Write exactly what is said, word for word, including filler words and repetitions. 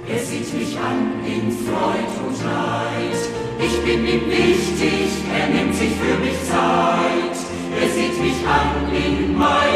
Er sieht mich an in Freud und Leid. Ich bin ihm wichtig, er nimmt sich für mich Zeit. Er sieht mich an in mein